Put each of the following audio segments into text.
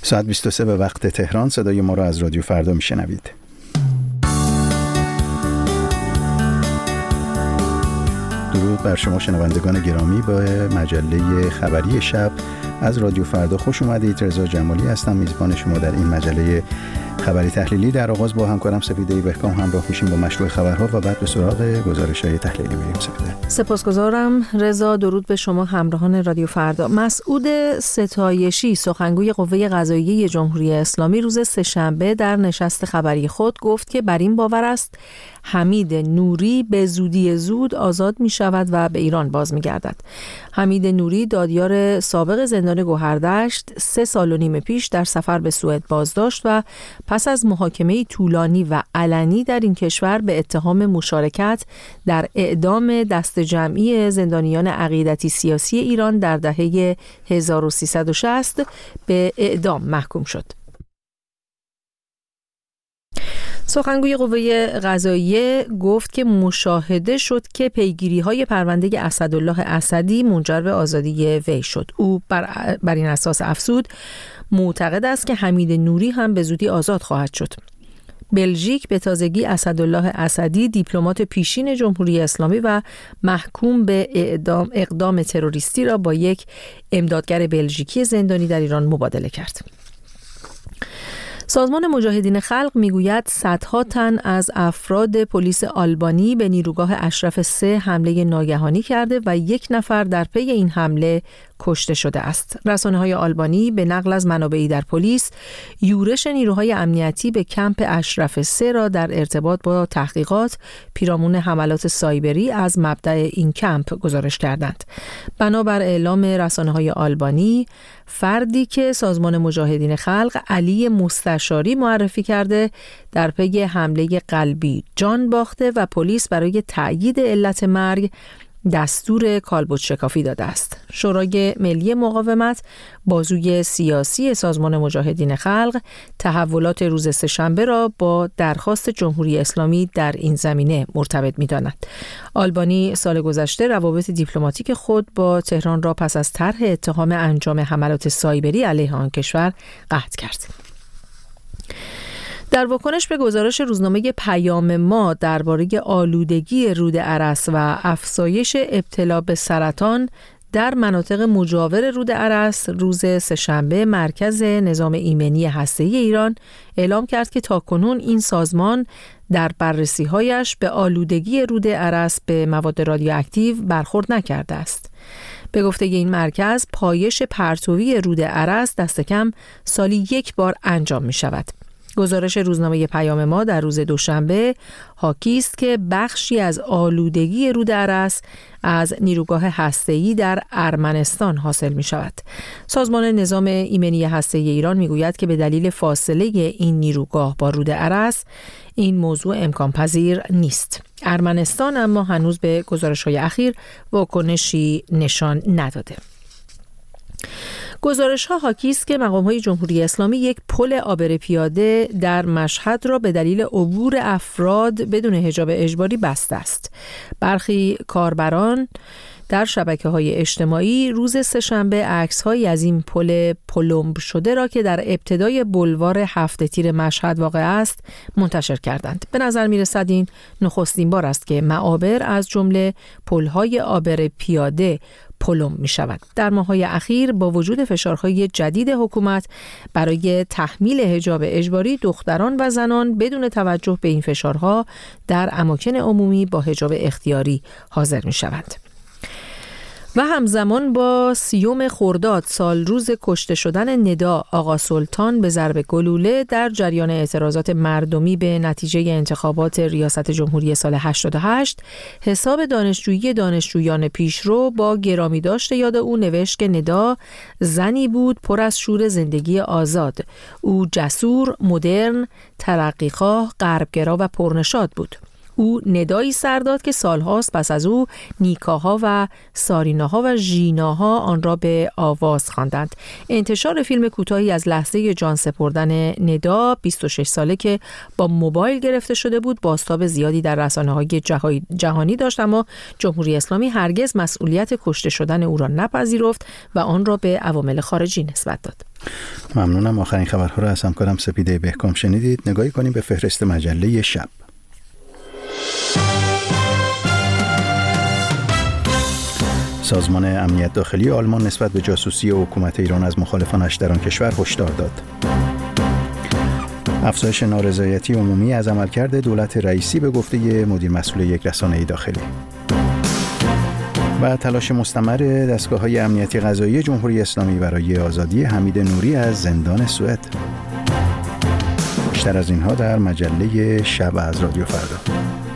ساعت 23 به وقت تهران. صدای ما را از رادیو فردا میشنوید. درود بر شما شنوندگان گرامی. با مجله خبری شب از رادیو فردا خوش اومدید. رضا جمالی هستم، میزبان شما در این مجله خبری تحلیلی. در آغاز با همکارم سپیده بهکام همراه میشیم با مشروع خبرها و بعد به سراغ گزارش‌های تحلیلی میریم. سپیده. سپاسگزارم رضا. درود به شما همراهان رادیو فردا. مسعود ستایشی سخنگوی قوه قضاییه جمهوری اسلامی روز سه‌شنبه در نشست خبری خود گفت که بر این باور است حمید نوری به زودی زود آزاد می شود و به ایران باز می گردد. حمید نوری دادیار سابق زندان گوهردشت 3 سال و نیم پیش در سفر به سوئد بازداشت و پس از محاکمه طولانی و علنی در این کشور به اتهام مشارکت در اعدام دست جمعی زندانیان عقیدتی سیاسی ایران در دهه 1360 به اعدام محکوم شد. سخنگوی قوه قضاییه گفت که مشاهده شد که پیگیری‌های پرونده اسدالله اسدی منجر به آزادی وی شد. او بر این اساس افزود معتقد است که حمید نوری هم به زودی آزاد خواهد شد. بلژیک به تازگی اسدالله اسدی دیپلمات پیشین جمهوری اسلامی و محکوم به اقدام تروریستی را با یک امدادگر بلژیکی زندانی در ایران مبادله کرد. سازمان مجاهدین خلق میگوید صدها تن از افراد پلیس آلبانی به نیروگاه اشرف 3 حمله ناگهانی کرده و 1 نفر در پی این حمله کشته شده است. رسانه‌های آلبانی به نقل از منابعی در پلیس یورش نیروهای امنیتی به کمپ اشرف 3 را در ارتباط با تحقیقات پیرامون حملات سایبری از مبدأ این کمپ گزارش کردند. بنابر اعلام رسانه‌های آلبانی، فردی که سازمان مجاهدین خلق علی مستشاری معرفی کرده در پی حمله قلبی جان باخته و پلیس برای تأیید علت مرگ دستور کالبد شکافی داده است. شورای ملی مقاومت، بازوی سیاسی سازمان مجاهدین خلق، تحولات روز سه‌شنبه را با درخواست جمهوری اسلامی در این زمینه مرتبط می‌داند. آلبانی سال گذشته روابط دیپلماتیک خود با تهران را پس از طرح اتهام انجام حملات سایبری علیه آن کشور قطع کرد. در واکنش به گزارش روزنامه پیام ما درباره آلودگی رود ارس و افزایش ابتلا به سرطان در مناطق مجاور رود ارس، روز سه‌شنبه مرکز نظام ایمنی هسته‌ای ایران اعلام کرد که تاکنون این سازمان در بررسی‌هایش به آلودگی رود ارس به مواد رادیواکتیو برخورد نکرده است. به گفته این مرکز، پایش پرتویی رود ارس دست کم سالی 1 بار انجام می شود. گزارش روزنامه پیام ما در روز دوشنبه حاکی است که بخشی از آلودگی رود ارس از نیروگاه هسته‌ای در ارمنستان حاصل می شود. سازمان نظام ایمنی هسته‌ای ایران می گوید که به دلیل فاصله این نیروگاه با رود ارس این موضوع امکان پذیر نیست. ارمنستان اما هنوز به گزارش‌های اخیر واکنشی نشان نداده. گزارش‌ها حاکی است که مقام‌های جمهوری اسلامی یک پل عابر پیاده در مشهد را به دلیل عبور افراد بدون حجاب اجباری بسته است. برخی کاربران در شبکه‌های اجتماعی روز سه‌شنبه عکس‌هایی از این پل پلمب شده را که در ابتدای بولوار 7 تیر مشهد واقع است منتشر کردند. به نظر می‌رسد این نخستین بار است که معابر از جمله پل‌های عابر پیاده پلم می شود. در ماه‌های اخیر با وجود فشارهای جدید حکومت برای تحمیل حجاب اجباری، دختران و زنان بدون توجه به این فشارها در اماکن عمومی با حجاب اختیاری حاضر می شوند. و همزمان با 30 خرداد سال روز کشته شدن ندا آقا سلطان به ضرب گلوله در جریان اعتراضات مردمی به نتیجه انتخابات ریاست جمهوری سال 88، حساب دانشجویان پیشرو با گرامی داشت یاد او نوشت که ندا زنی بود پر از شور زندگی آزاد. او جسور، مدرن، ترقیخواه، غربگرا و پرنشاط بود. او ندایی سر داد که سالهاست پس از او نیکاها و ساریناها و ژیناها آن را به آواز خواندند. انتشار فیلم کوتاهی از لحظه جان سپردن ندا 26 ساله که با موبایل گرفته شده بود بازتاب زیادی در رسانه‌های جهانی داشت، اما جمهوری اسلامی هرگز مسئولیت کشته شدن او را نپذیرفت و آن را به عوامل خارجی نسبت داد. ممنونم. آخرین خبرها را از همکارم سپیده بهکام شنیدید. نگاهی کنیم به فهرست مجله شب. سازمان امنیت داخلی آلمان نسبت به جاسوسی حکومت ایران از مخالفانش در آن کشور هشدار داد. افزایش نارضایتی عمومی از عملکرد دولت رئیسی به گفته مدیر مسئول یک رسانه داخلی. و تلاش مستمر دستگاه‌های امنیتی قضایی جمهوری اسلامی برای آزادی حمید نوری از زندان سوئد. بیشتر از اینها در مجله شب از رادیو فردا.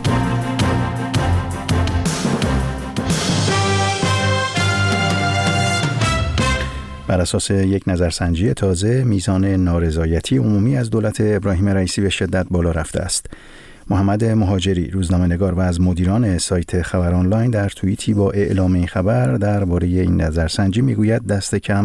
بر اساس یک نظرسنجی تازه، میزان نارضایتی عمومی از دولت ابراهیم رئیسی به شدت بالا رفته است. محمد مهاجری، روزنامه‌نگار و از مدیران سایت خبر آنلاین، در توییتی با اعلام این خبر درباره این نظرسنجی میگوید دست کم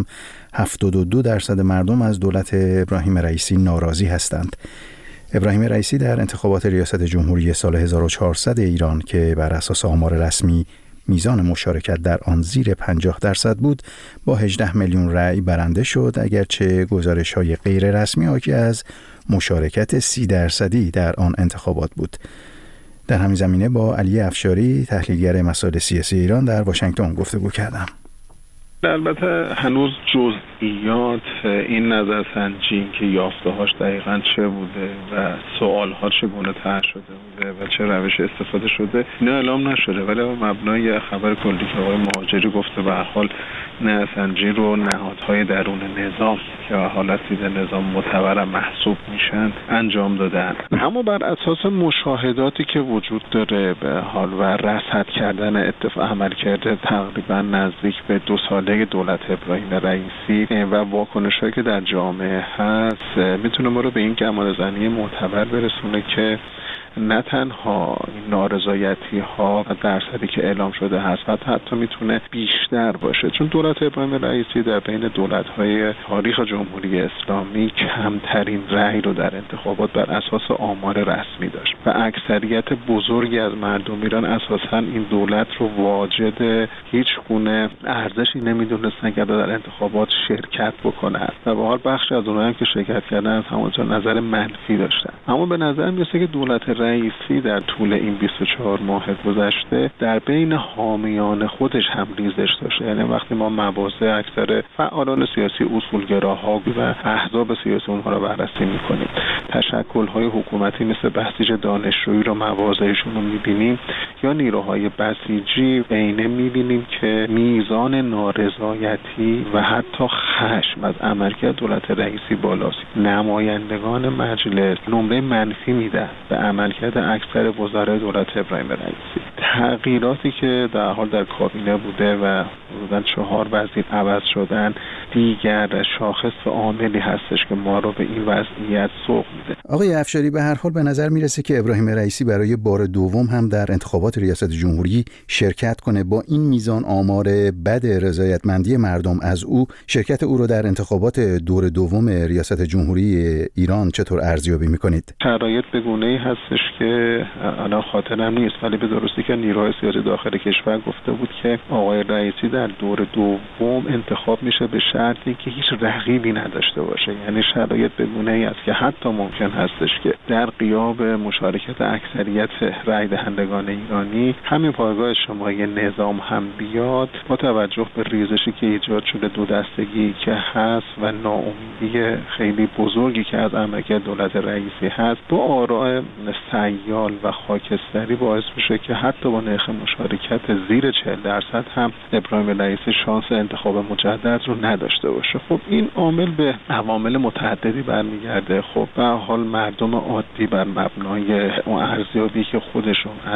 72% مردم از دولت ابراهیم رئیسی ناراضی هستند. ابراهیم رئیسی در انتخابات ریاست جمهوری سال 1400 ایران که بر اساس آمار رسمی میزان مشارکت در آن زیر 50% بود، با 18 میلیون رأی برنده شد، اگرچه گزارش‌های غیر رسمی حاکی از مشارکت 30% در آن انتخابات بود. در همین زمینه با علی افشاری، تحلیلگر مسائل سیاسی ایران، در واشنگتن گفتگو کردم. البته هنوز جزئیات این نظرسنجی که یافته‌هاش دقیقاً چه بوده و سوال‌ها چگونه طرح شده بوده و چه روش استفاده شده اینا اعلام نشده، ولی مبنای خبر کلی که آقای مهاجری گفته به هر حال نظرسنجی رو نهادهای درون نظام که حالت دیده نظام معتبر محسوب میشن انجام دادن، اما بر اساس مشاهداتی که وجود داره به حال و رصد کردن اتفاق عمل کرده تقریبا نزدیک به 2 ساله دولت ابراهیم رئیسی و واکنش‌هایی که در جامعه هست، میتونه ما رو به این گمانه‌زنی معتبر برسونه که نه تنها نارضایتی ها و درصدی که اعلام شده هست و حتی میتونه بیشتر باشه، چون دولت ابراهیم رئیسی در بین دولت‌های تاریخ جمهوری اسلامی کمترین رأی رو در انتخابات بر اساس آمار رسمی داشت و اکثریت بزرگی از مردم ایران اساساً این دولت رو واجد هیچ گونه ارزشی نمیدونستن که در انتخابات شرکت بکنن و به حال بخشی از اونها هم که شرکت کردن از همونجا نظر منفی داشتن. اما به نظر میاد که دولت رئیسی در طول این 24 ماه گذشته در بین حامیان خودش هم ریزش داشته. یعنی وقتی ما مواضع اکثر فعالان سیاسی، اصولگراها و احزاب سیاسی اونها رو بررسی میکنیم، تشکل‌های حکومتی مثل بسیج دانشجویی رو مواضعشون رو میبینیم یا نیروهای بسیجی، بینه میبینیم که میزان نارضایتی و حتی خشم از عملکرد دولت رئیسی بالاست. نمایندگان مجلس نمره منفی میدن به عملکرد اکثر وزرای دولت ابراهیم رئیسی. تغییراتی که در حال در کابینه بوده و حدوداً 4 وزیر عوض شدن دیگر شاخص و عاملی هستش که ما رو به این وضعیت سوق میده. آقای افشاری، به هر حال به نظر میرسه که ابراهیم رئیسی برای بار دوم هم در انتخابات ریاست جمهوری شرکت کنه. با این میزان آمار بد رضایتمندی مردم از او، شرکت او رو در انتخابات دور دوم ریاست جمهوری ایران چطور ارزیابی میکنید؟ شرایط بگونه‌ای هستش که الان خاطرم نیست، ولی به درستی که نیروهای سیاسی داخل کشور گفته بود که آقای رئیسی در دور دوم انتخاب میشه به شرطی که هیچ رقیبی نداشته باشه. یعنی شرایط بگونه‌ای است که حتی ممکن هستش که در غیاب مشارکت اکثریت رای دهندگان ایرانی همین پایگاه اجتماعی نظام هم بیاد، با توجه به ریزشی که ایجاد شده، دو دستگی که هست و ناامیدی خیلی بزرگی که از عملکرد دولت رئیسی هست، با آراء سیال و خاکستری باعث میشه که حتی با نرخ مشارکت زیر 40% هم ابراهیم رئیسی شانس انتخاب مجدد رو نداشته باشه. خب این عامل به عوامل متعددی برمیگرده. خب به حال مردم عادی بر مبنای اون ارزیابی که خودشون از زندگی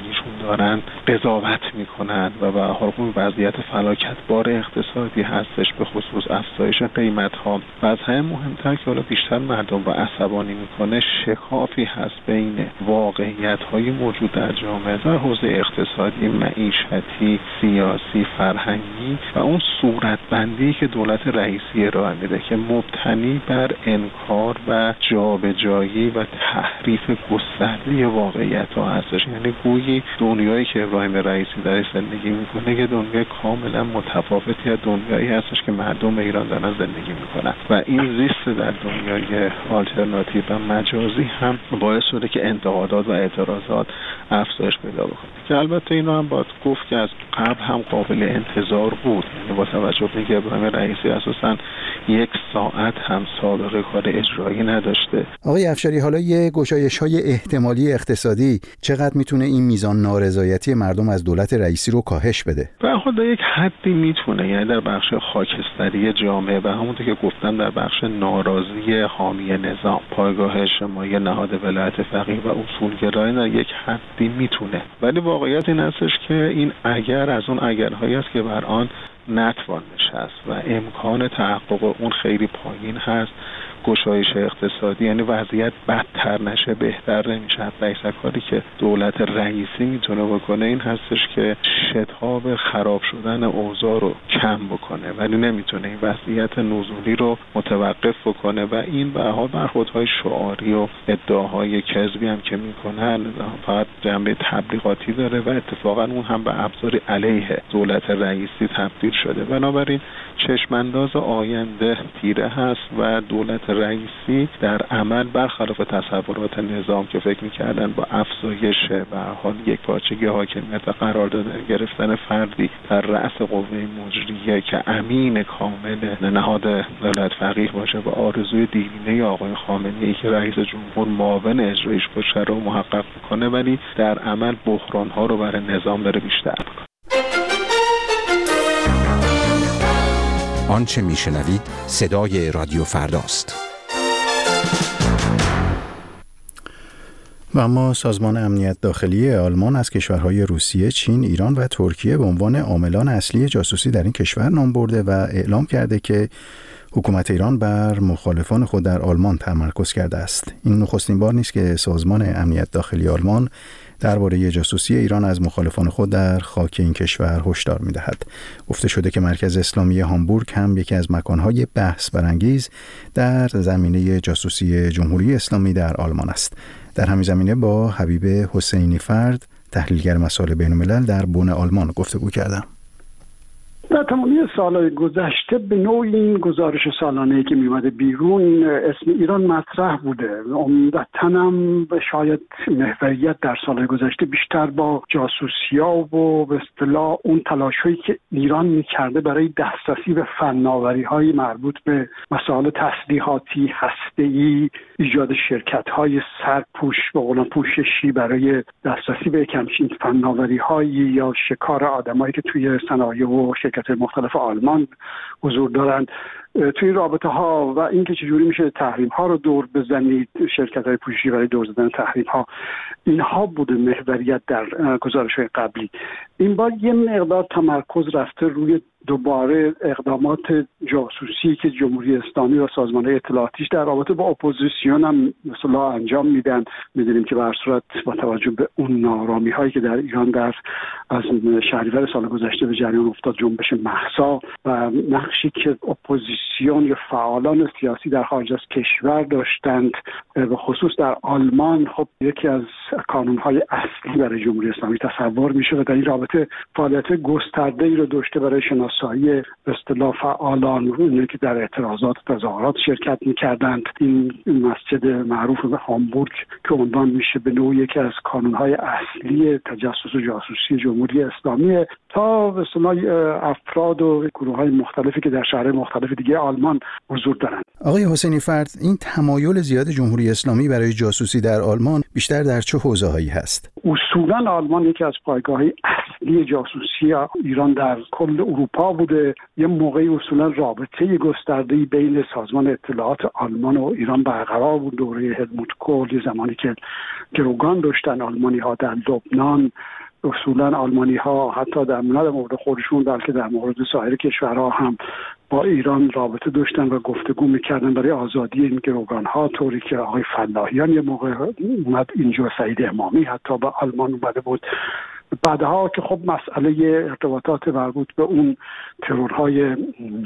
زندگیشون دارن قضاوت میکنن و به هر حال وضعیت فلاکتبار اقتصادی هستش، به خصوص افزایش قیمت‌ها و از همه مهمتر که حالا بیشتر مردم رو عصبانی میکنه، شکافی هست بین واقعیت‌های موجود در جامعه در حوزه اقتصادی، معیشتی، سیاسی، فرهنگی و اون صورتبندی که دولت رئیسی ارائه میده که مبتنی بر انکار و جابجایی و تحریف گسترده واقعیت‌ها هستش. یعنی گویی دنیایی که ابراهیم رئیسی درش زندگی میکنه که دنیای کاملا متفاوتی از دنیایی هستش که مردم ایران دارن زندگی میکنن و این زیست در دنیای آلترناتیو و مجازی هم باعث شده که انتقادات و اعتراضات افزایش پیدا بکنه که البته اینو هم باید گفت که از قبل هم قابل انتظار بود. یعنی با توجه به اینکه ابراهیم رئیسی اساساً 1 ساعت هم سابقه کار اجرایی نداشته. آقای افشاری، حالا یه گشایش‌های احتمالی اقتصادی چقدر میتونه این میزان نارضایتی مردم از دولت رئیسی رو کاهش بده؟ به خود یک حدی میتونه، یعنی در بخش خاکستری جامعه و همونطور که گفتم در بخش ناراضی حامی نظام، پایگاه اجتماعی نهاد ولایت فقیه و اصولگرایی در یک حدی میتونه، ولی واقعیت این هستش که این اگر از اون اگرهایی است که بر آن نتوان نشست و امکان تحقق اون خیلی پایین هست. گشایش اقتصادی یعنی وضعیت بدتر نشه، بهتر نمیشه. حتی کاری که دولت رئیسی میتونه بکنه این هستش که شتاب خراب شدن اوضاع رو کم بکنه، ولی نمیتونه این وضعیت نزولی رو متوقف بکنه و این به حال برخوردهای شعاری و ادعاهای کذبی هم که میکنن فقط جنبه تبلیغاتی داره و اتفاقا اون هم به ابزاری علیه دولت رئیسی تبدیل شده. بنابراین چشمانداز آینده تیره هست و دولت رئیسی در عمل برخلاف تصورات نظام که فکر می‌کردن با افزایش به هر حال یکپارچگی حاکمیت و قرار گرفتن فردی در رأس قوه مجریه که امین کامل نهاد ولایت فقیه باشه و آرزوی دیرینه آقای خامنه‌ای که رئیس جمهور معاون اجرایش باشه رو محقق می‌کنه، ولی در عمل بحران‌ها رو برای نظام داره بیشتر می‌کنه. آنچه میشنوید صدای رادیو فرداست. و اما سازمان امنیت داخلی آلمان از کشورهای روسیه، چین، ایران و ترکیه به عنوان عاملان اصلی جاسوسی در این کشور نام برده و اعلام کرده که حکومت ایران بر مخالفان خود در آلمان تمرکز کرده است. این نخستین بار نیست که سازمان امنیت داخلی آلمان درباره جاسوسی ایران از مخالفان خود در خاک این کشور هشدار می‌دهد. گفته شده که مرکز اسلامی هامبورگ هم یکی از مکان‌های بحث برانگیز در زمینه جاسوسی جمهوری اسلامی در آلمان است. در همین زمینه با حبیب حسینی فرد، تحلیلگر مسائل بین‌الملل در بن آلمان گفتگو کردم. در تمامی سالهای گذشته به نوعی این گزارش سالانه‌ای که میومده بیرون اسم ایران مطرح بوده. عمدتاً هم شاید محوریت در سالهای گذشته بیشتر با جاسوسی‌ها و به اصطلاح اون تلاش‌هایی که ایران می‌کرده برای دسترسی به فناوری‌های مربوط به مسائل تسلیحاتی، هسته‌ای، ایجاد شرکت‌های سرپوش و قولن پوششی برای دسترسی به همچین فناوری‌های یا شکار آدمایی که توی صنایع و شرکت مختلف آلمان حضور دارند. توی رابطه ها و اینکه چجوری میشه تحریم ها رو دور بزنید، شرکت های پوششی برای دور زدن تحریم ها، اینها بوده محوریت در گزارش های قبلی. این بار یه مقدار تمرکز رفته روی دوباره اقدامات جاسوسی که جمهوری اسلامی و سازمان‌های اطلاعاتیش در رابطه با اپوزیسیون هم مثلا انجام میدن. می‌دونیم که به هر صورت با توجه به اون نارامی‌هایی که در ایران در از شهریور سال گذشته به جریان افتاد، جنبش مهسا و نقشی که اپوزیسیون یا فعالان سیاسی در خارج از کشور داشتند، به خصوص در آلمان، خب یکی از کانون‌های اصلی برای جمهوری اسلامی تصور میشه و در این رابطه فعالیت گسترده‌ای رو داشته برای شناسایی به اصطلاح فعالان که در اعتراضات و تظاهرات شرکت می‌کردند. این مسجد معروف به هامبورگ که عنوان میشه به نوعی یکی از کانون‌های اصلی تجسس و جاسوسی جمهوری اسلامی، تا به اصطلاح افراد و گروه‌های مختلفی که در شهرهای مختلف دیگه آلمان حضور دارند. آقای حسینی فرد، این تمایل زیاد جمهوری اسلامی برای جاسوسی در آلمان بیشتر در چه حوزه‌هایی هست؟ اصولا آلمان یکی از پایگاه‌های اصلی جاسوسی ایران در کل اروپا بوده. یه موقعی اصولا رابطه گسترده‌ای بین سازمان اطلاعات آلمان و ایران برقرار بود. دوره هلموت کول، زمانی که گروگان داشتن آلمانی‌ها در لبنان، اصولا آلمانی‌ها حتی در مورد خودشون بلکه در مورد سایر کشورها هم با ایران رابطه داشتن و گفتگو میکردن برای آزادی این گروگان‌ها، طوری که آقای فلاحیان یه موقع اومد اینجا، سعید امامی حتی به آلمان اومده بود. بعدها که خب مسئله ارتباطات مربوط به اون ترورهای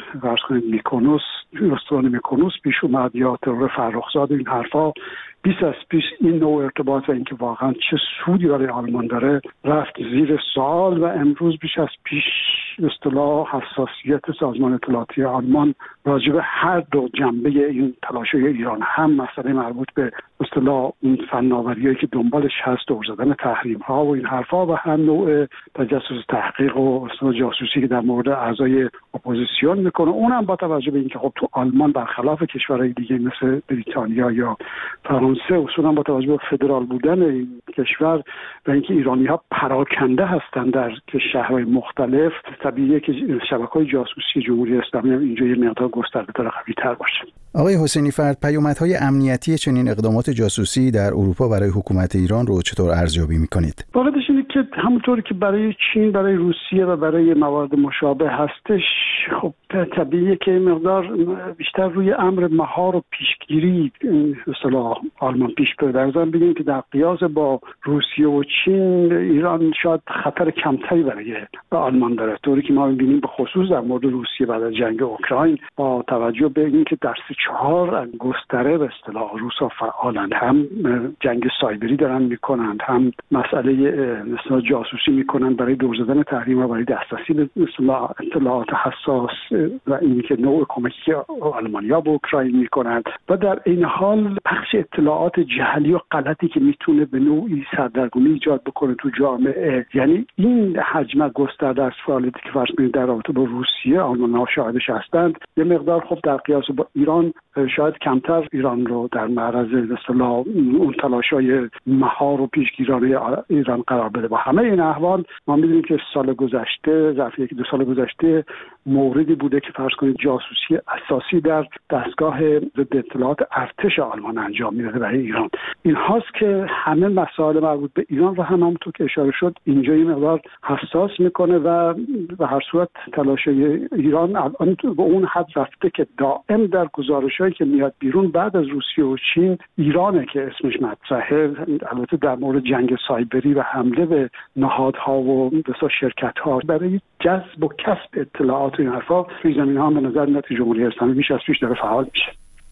میکونوس، رستوران میکونوس پیش اومد یا ترور فرخزاد، این حرفا 20 از پیش این نوع ارتباط و اینکه واقعا چه سودی برای آلمان داره رفت زیر سوال و امروز بیش از پیش اصطلاح حساسیت سازمان اطلاعاتی آلمان راجع به هر دو جنبه این تلاش‌های ایران، هم مسئله مربوط به اصطلاح اون فناوریایی که دنبالش هست، دور زدن تحریم‌ها و این حرفا، و هم نوع تجسس تحقیق و اصطلاح جاسوسی که در مورد اعضای اپوزیسیون میکنه، اونم با توجه به اینکه خب تو آلمان برخلاف کشورهای دیگه مثل بریتانیا یا فرانسه اصولا با توجه به فدرال بودن این کشور و اینکه ایرانی‌ها پراکنده هستند در شهرهای مختلف، طبیعیه که شبکه‌های جاسوسی جمهوری اسلامی هم اینجا یه مقدار گسترده‌تر و قوی‌تر باشه. آقای حسینی فرد، پیامدهای امنیتی چنین اقدامات جاسوسی در اروپا برای حکومت ایران رو چطور ارزیابی می‌کنید؟ واقعیتش اینه که همونطوری که برای چین، برای روسیه و برای موارد مشابه هستش، خب طبیعیه که مقدار بیشتر روی امر مهار و پیشگیری اصطلاح آلمان پیش بره. در ضمن بگیم که در قیاس با روسیه و چین، ایران شاید خطر کمتری برای آلمان داره، طوری که ما می‌بینیم به خصوص در مورد روسیه بعد از جنگ اوکراین، با توجه به اینکه در 3-4 گستره به اصطلاح روسا فعالند، هم جنگ سایبری دارن میکنند، هم مسئله مثلا جاسوسی میکنند برای دور زدن تحریم و برای دسترسی به اطلاعات حساس و اینکه نوع کمکی که آلمانیا به اوکراین میکنند، و در این حال پخش اطلاعات جعلی و غلطی که میتونه به نوعی سردرگمی ایجاد بکنه تو جامعه. یعنی این حجم گسترده از فعالیتی که فرض کنید در رابطه با روسیه آلمان‌ها شاهدش هستند، یه مقدار خب در قیاس با ایران شاید کمتر ایران رو در معرض اصطلاح اون تلاش‌های مهار و پیشگیرانه ایران قرار بده. با همه این احوال ما می‌دونیم که سال گذشته، ظرف 1-2 سال گذشته، موردی بوده که فرض کنید جاسوسی اساسی در دستگاه ضد اطلاعات ارتش آلمان انجام می‌داده برای ایران. این هاست که همه مسائل مربوط به ایران رو هم همونطور که اشاره شد اینجا یه مقدار حساس میکنه و به هر صورت تلاش‌های ایران الان به اون حد رفته که دائم در گزارش‌هایی که میاد بیرون بعد از روسیه و چین، ایرانه که اسمش مطرحه. البته در مورد جنگ سایبری و حمله به نهادها و بسیار شرکت‌ها برای جذب و کسب اطلاعات و این حرفا توی زمینه‌ها به نظر میاد که جمهوری اسلامی بیش از پیش داره فعال میشه.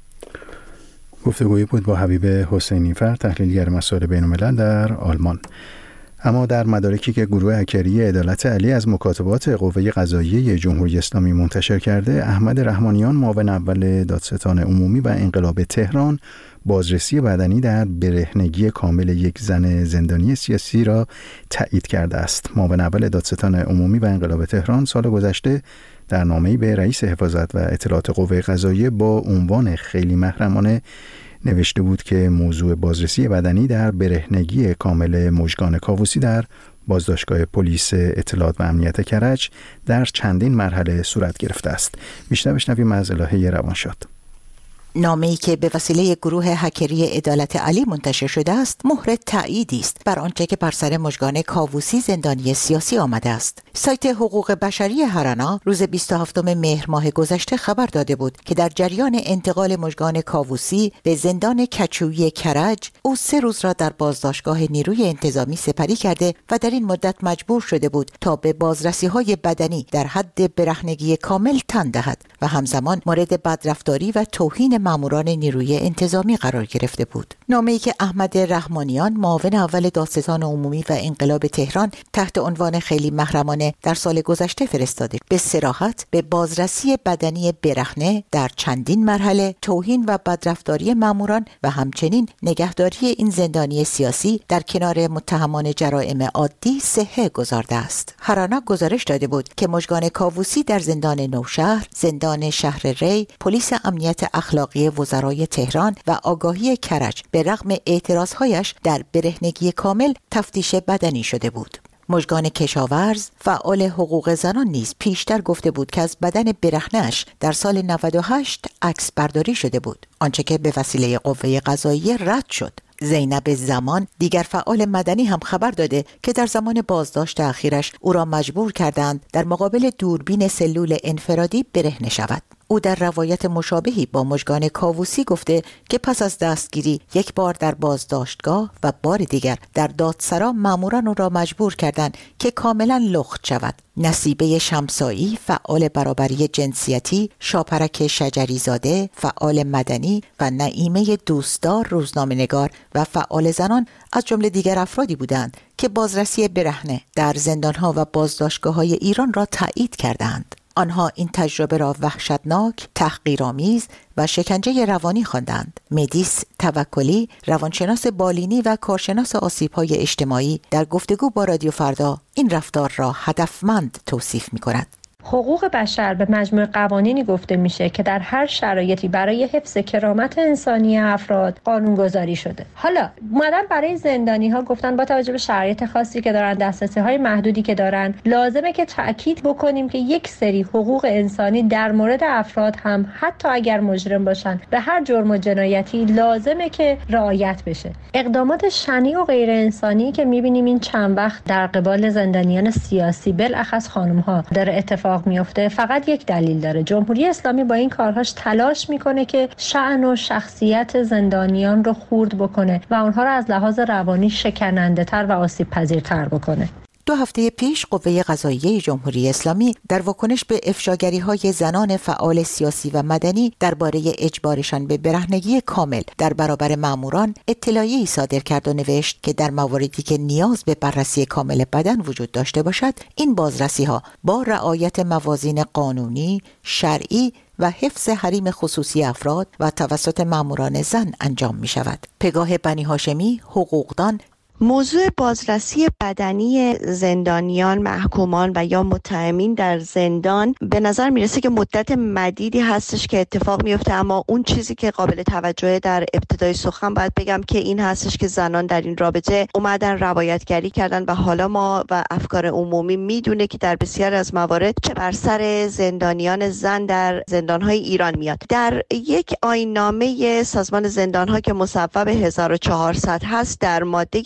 گفتگویی بود با حبیب حسینی فرد، تحلیلگر مسائل بین‌الملل در آلمان. اما در مدارکی که گروه هکری عدالت علی از مکاتبات قوه قضاییه جمهوری اسلامی منتشر کرده، احمد رحمانیان، معاون اول دادستان عمومی و انقلاب تهران، بازرسی بدنی در برهنگی کامل یک زن زندانی سیاسی را تایید کرده است. معاون اول دادستان عمومی و انقلاب تهران سال گذشته در نامه‌ای به رئیس حفاظت و اطلاعات قوه قضاییه با عنوان خیلی محرمانه نوشته بود که موضوع بازرسی بدنی در برهنگی کامل مژگان کاووسی در بازداشتگاه پلیس اطلاعات و امنیت کرج در چندین مرحله صورت گرفته است. بیشتر بشنویم از الهه روانشاد. نامه‌ای که به وسیله گروه هکری عدالت علی منتشر شده است، مهر تأییدی است بر آنچه که بر سر مژگان کاووسی زندانی سیاسی آمده است. سایت حقوق بشری هرانا روز 27 مهر ماه گذشته خبر داده بود که در جریان انتقال مژگان کاووسی به زندان کچویی کرج، او 3 روز را در بازداشتگاه نیروی انتظامی سپری کرده و در این مدت مجبور شده بود تا به بازرسی‌های بدنی در حد برهنگی کامل تن دهد و همزمان مورد بدرفتاری و توهین ماموران نیروی انتظامی قرار گرفته بود. نامه‌ای که احمد رحمانیان، معاون اول دادستان عمومی و انقلاب تهران، تحت عنوان خیلی محرمانه در سال گذشته فرستاده، به صراحت به بازرسی بدنی برهنه در چندین مرحله، توهین و بدرفتاری ماموران و همچنین نگهداری این زندانی سیاسی در کنار متهمان جرائم عادی صحه گذارده است. هرانا گزارش داده بود که مژگان کاووسی در زندان نوشهر، زندان شهر ری، پلیس امنیت اخلاقی موافقه وزرای تهران و آگاهی کرج به رغم اعتراضهایش در برهنگی کامل تفتیش بدنی شده بود. مژگان کشاورز فعال حقوق زنان نیز پیشتر گفته بود که از بدن برهنه‌اش در سال 98 عکس برداری شده بود، آنچه که به وسیله قوه قضاییه رد شد. زینب زمان دیگر فعال مدنی هم خبر داده که در زمان بازداشت اخیرش او را مجبور کردند در مقابل دوربین سلول انفرادی برهنه شود. او در روایت مشابهی با مژگان کاووسی گفته که پس از دستگیری یک بار در بازداشتگاه و بار دیگر در دادسرا ماموران او را مجبور کردند که کاملا لخت شود. نصیبه شمسایی فعال برابری جنسیتی، شاپرک شجریزاده فعال مدنی و نعیمه دوستدار روزنامه‌نگار و فعال زنان از جمله دیگر افرادی بودند که بازرسی برهنه در زندانها و بازداشتگاه‌های ایران را تایید کردند. آنها این تجربه را وحشتناک، تحقیرآمیز و شکنجه روانی خواندند. مدیس توکلی، روانشناس بالینی و کارشناس آسیب‌های اجتماعی، در گفتگو با رادیو فردا این رفتار را هدفمند توصیف می‌کند. حقوق بشر به مجموع قوانینی گفته میشه که در هر شرایطی برای حفظ کرامت انسانی افراد قانونگذاری شده. حالا اومدن برای زندانی ها گفتن با توجه به شرایط خاصی که دارن، دسترسی های محدودی که دارن، لازمه که تأکید بکنیم که یک سری حقوق انسانی در مورد افراد هم حتی اگر مجرم باشن به هر جرم و جنایتی لازمه که رعایت بشه. اقدامات شنیع و غیر انسانی که میبینیم این چند وقت در قبال زندانیان سیاسی بالاخص خانم ها داره اتفاق میفته فقط یک دلیل داره. جمهوری اسلامی با این کارهاش تلاش میکنه که شأن و شخصیت زندانیان رو خورد بکنه و اونها رو از لحاظ روانی شکننده تر و آسیب پذیرتر بکنه. 2 هفته پیش قوه قضاییه جمهوری اسلامی در واکنش به افشاگری‌های زنان فعال سیاسی و مدنی درباره اجبارشان به برهنگی کامل در برابر ماموران اطلاعیه‌ای صادر کرد و نوشت که در مواردی که نیاز به بررسی کامل بدن وجود داشته باشد، این بازرسی‌ها با رعایت موازین قانونی، شرعی و حفظ حریم خصوصی افراد و توسط ماموران زن انجام می‌شود. پگاه بنی هاشمی، حقوقدان، موضوع بازرسی بدنی زندانیان، محکومان و یا متهمین در زندان به نظر میرسه که مدت مدیدی هستش که اتفاق میفته، اما اون چیزی که قابل توجه در ابتدای سخن باید بگم که این هستش که زنان در این رابطه اومدن روایتگری کردن و حالا ما و افکار عمومی میدونه که در بسیار از موارد چه بر سر زندانیان زن در زندانهای ایران میاد. در یک آیین‌نامه سازمان زندانها که مصوب 1400 هست در ماده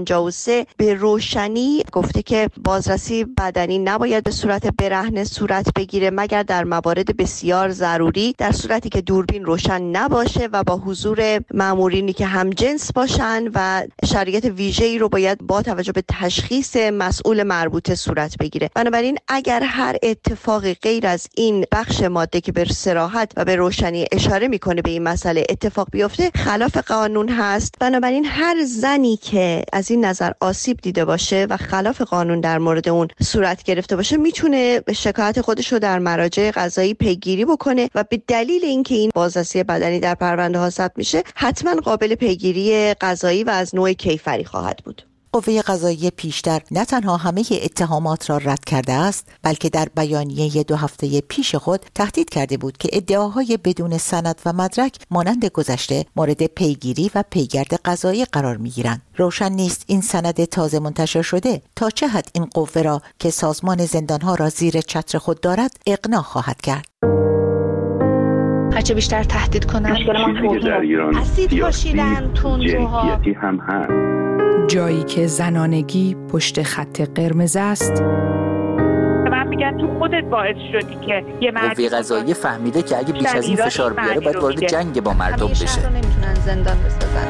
53 به روشنی گفته که بازرسی بدنی نباید به صورت برهنه صورت بگیره مگر در موارد بسیار ضروری، در صورتی که دوربین روشن نباشه و با حضور مامورینی که همجنس باشن و شرایط ویژه‌ای رو باید با توجه به تشخیص مسئول مربوطه صورت بگیره. بنابراین اگر هر اتفاقی غیر از این بخش ماده که به صراحت و به روشنی اشاره میکنه به این مسئله اتفاق بیفته خلاف قانون هست. بنابراین هر زنی که از این نظر آسیب دیده باشه و خلاف قانون در مورد اون صورت گرفته باشه میتونه شکایت خودش رو در مراجع قضایی پیگیری بکنه و به دلیل اینکه این بازرسی بدنی در پرونده ها ثبت میشه حتما قابل پیگیری قضایی و از نوع کیفری خواهد بود. قوه قضاییه پیشتر نه تنها همه اتهامات را رد کرده است، بلکه در بیانیه 2 هفته پیش خود تهدید کرده بود که ادعاهای بدون سند و مدرک مانند گذشته مورد پیگیری و پیگرد قضایی قرار می‌گیرند. روشن نیست این سند تازه منتشر شده تا چه حد این قوه را که سازمان زندانها را زیر چتر خود دارد اقناع خواهد کرد. هرچه بیشتر تهدید کنن اسید پاشیدن تندروها هم هست. جایی که زنانگی پشت خط قرمز است. من میگن تو خودت باعث شدی که یه مرد قوه قضاییه فهمیده که اگه بیش از این فشار بیاره باید وارد جنگ با مردم بشه. همیشه رو نمیتونن زندان بسازن.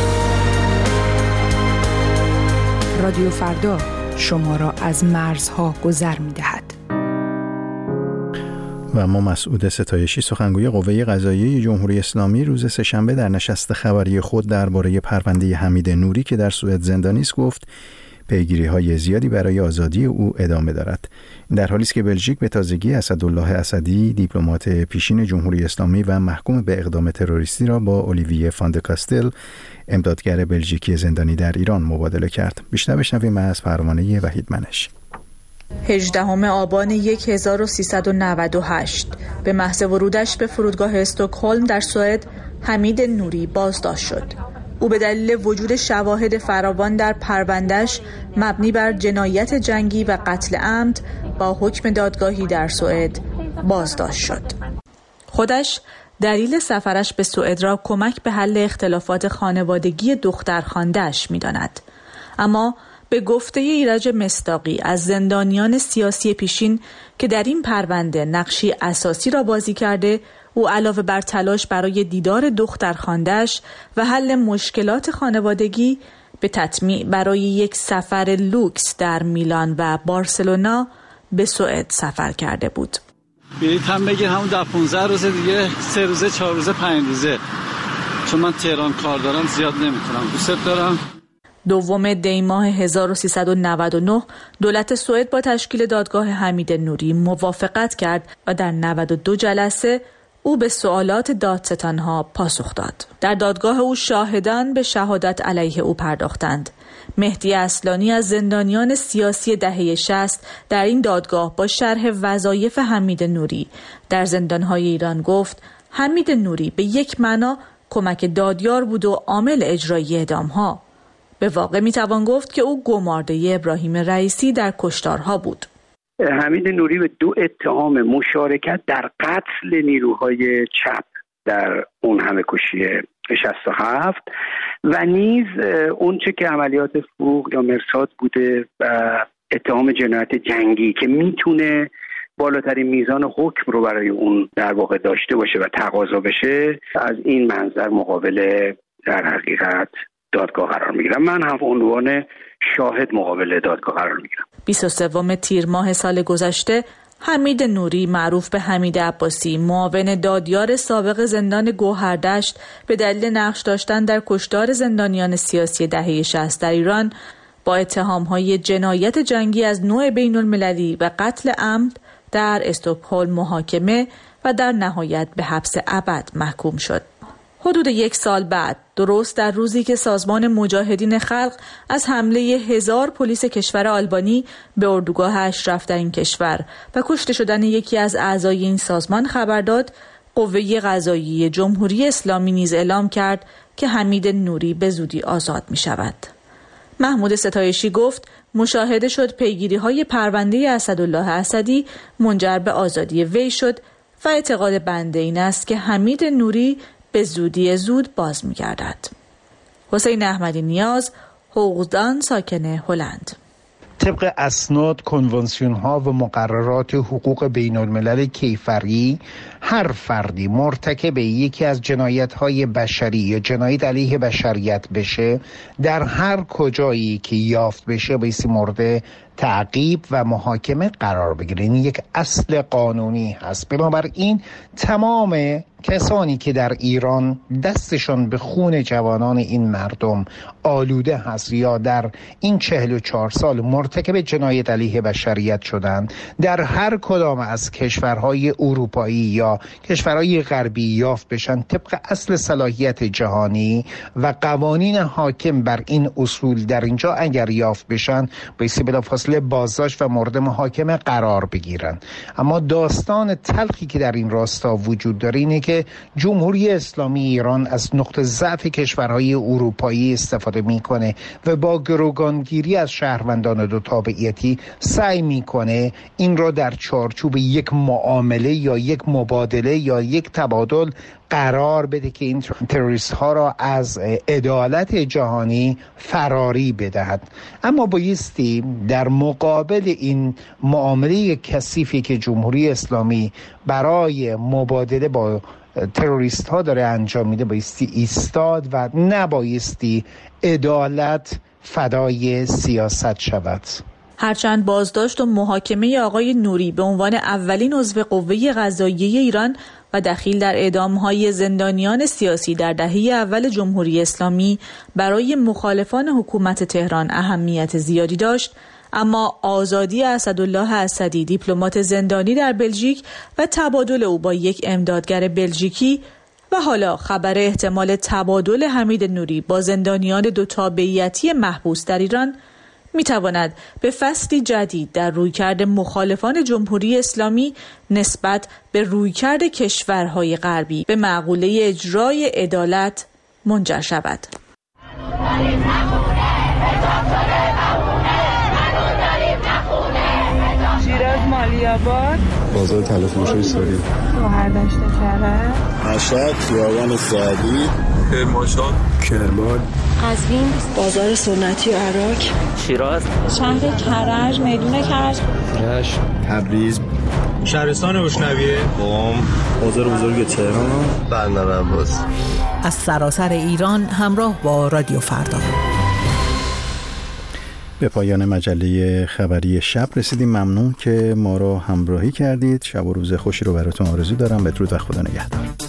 رادیو فردا شما را از مرزها گذر می‌دهد. و ما مسعود ستایشی سخنگوی قوه قضاییه جمهوری اسلامی روز سه‌شنبه در نشست خبری خود درباره پرونده حمید نوری که در سوئد زندانی است گفت پیگیری‌های زیادی برای آزادی او ادامه دارد. در حالی است که بلژیک به تازگی اسدالله اسدی دیپلمات پیشین جمهوری اسلامی و محکوم به اقدام تروریستی را با اولیویه فاندکاستل امدادگر بلژیکی زندانی در ایران مبادله کرد. بیشتر بشنویم از پروانه وحید منش. 18 آبان 1398 به محض ورودش به فرودگاه استکهلم در سوئد حمید نوری بازداشت شد. او به دلیل وجود شواهد فراوان در پرونده‌اش مبنی بر جنایت جنگی و قتل عمد با حکم دادگاهی در سوئد بازداشت شد. خودش دلیل سفرش به سوئد را کمک به حل اختلافات خانوادگی دخترخوانده‌اش می‌داند. اما به گفته ایرج مصداقی از زندانیان سیاسی پیشین که در این پرونده نقشی اساسی را بازی کرده، او علاوه بر تلاش برای دیدار دخترخوانده‌اش و حل مشکلات خانوادگی به تطمیع برای یک سفر لوکس در میلان و بارسلونا به سوئد سفر کرده بود. بلیط هم بگیر همون در 15 روز دیگه 3 روزه 4 روزه 5 روزه، چون من تهران کار دارم زیاد نمیتونم. دوست دارم. 2 دی ماه 1399 دولت سوئد با تشکیل دادگاه حمید نوری موافقت کرد و در 92 جلسه او به سوالات دادستانها پاسخ داد. در دادگاه او شاهدان به شهادت علیه او پرداختند. مهدی اصلانی از زندانیان سیاسی دهه 60 در این دادگاه با شرح وظایف حمید نوری در زندانهای ایران گفت حمید نوری به یک معنا کمک دادیار بود و عامل اجرایی اعدامها. به واقع میتوان گفت که او گمارده ابراهیم رئیسی در کشتارها بود. حمید نوری به 2 اتهام مشارکت در قتل نیروهای چپ در اون همه کشی 67 و نیز اون چه که عملیات فروغ یا مرصاد بوده و اتهام جنایت جنگی که میتونه بالاترین میزان حکم رو برای اون در واقع داشته باشه و تقاضا بشه، از این منظر مقابل در حقیقت دادگاه قرار میگیرم. من هم عنوان شاهد مقابل دادگاه قرار میگیرم. 23 تیر ماه سال گذشته حمید نوری معروف به حمید عباسی، معاون دادیار سابق زندان گوهردشت، به دلیل نقش داشتن در کشتار زندانیان سیاسی دهه 60 در ایران با اتهام‌های جنایت جنگی از نوع بین‌المللی و قتل عمد در استکهلم محاکمه و در نهایت به حبس ابد محکوم شد. حدود 1 سال بعد، درست در روزی که سازمان مجاهدین خلق از حمله 1000 پلیس کشور آلبانی به اردوگاه اشرف در این کشور و کشته شدن یکی از اعضای این سازمان خبر داد، قوه قضاییه جمهوری اسلامی نیز اعلام کرد که حمید نوری به زودی آزاد می شود. محمود ستایشی گفت مشاهده شد پیگیری‌های پرونده اسدالله اسدی منجر به آزادی وی شد و اعتقاد بنده این است که حمید نوری به زودی زود باز می‌گردد. حسین احمدی نیاز، حقوقدان ساکن هلند. طبق اسناد، کنوانسیون‌ها و مقررات حقوق بین‌الملل کیفری، هر فردی مرتکب یکی از جنایت‌های بشری یا جنایت علیه بشریت بشه، در هر کجایی که یافت بشه بایستی مورد تعقیب و محاکمه قرار بگیره. این یک اصل قانونی هست. بنابراین تمام کسانی که در ایران دستشان به خون جوانان این مردم آلوده هست یا در این 44 سال مرتکب جنایت علیه بشریت شدند، در هر کدام از کشورهای اروپایی یا کشورهای غربی یافت بشن، طبق اصل صلاحیت جهانی و قوانین حاکم بر این اصول در اینجا اگر یافت بشن بایستی بلافاصله بازداشت و مورد محاکمه قرار بگیرن. اما داستان تلخی که در این راستا وجود داره اینه که جمهوری اسلامی ایران از نقطه ضعف کشورهای اروپایی استفاده میکنه و با گروگانگیری از شهروندان دو تابعیتی سعی میکنه این را در چارچوب یک معامله یا یک مبادله یا یک تبادل قرار بده که این تروریست ها را از عدالت جهانی فراری بدهد. اما بایستی در مقابل این معامله کثیفی که جمهوری اسلامی برای مبادله با تروریست ها داره انجام میده بایستی ایستاد و نبایستی عدالت فدای سیاست شود. هرچند بازداشت و محاکمه آقای نوری به عنوان اولین عضو قوه قضاییه ایران و دخیل در اعدام‌های زندانیان سیاسی در دهه اول جمهوری اسلامی برای مخالفان حکومت تهران اهمیت زیادی داشت، اما آزادی اسدالله اسدی، دیپلمات زندانی در بلژیک و تبادل او با یک امدادگر بلژیکی و حالا خبر احتمال تبادل حمید نوری با زندانیان دو تابعیتی محبوس در ایران میتواند به فصلی جدید در رویکرد مخالفان جمهوری اسلامی نسبت به رویکرد کشورهای غربی به مقوله اجرای عدالت منجر شود. شیراز مالی‌آباد، بازار تلفروشی سوری، گوهردشت کرج، مشهد خیابان سعدی، کرمانشاه، کرمان، قزوین، بازار سنتی عراق، شیراز، شهر کرج، میدون کرج، رشت، تبریز، شهرستان اشنویه، قم، بازار بزرگ تهران، بندر عباس. از سراسر ایران همراه با رادیو فردا. به پایان مجله خبری شب رسیدیم. ممنون که ما رو همراهی کردید. شب و روز خوشی رو براتون آرزو دارم. بدرود و خدا نگهدار.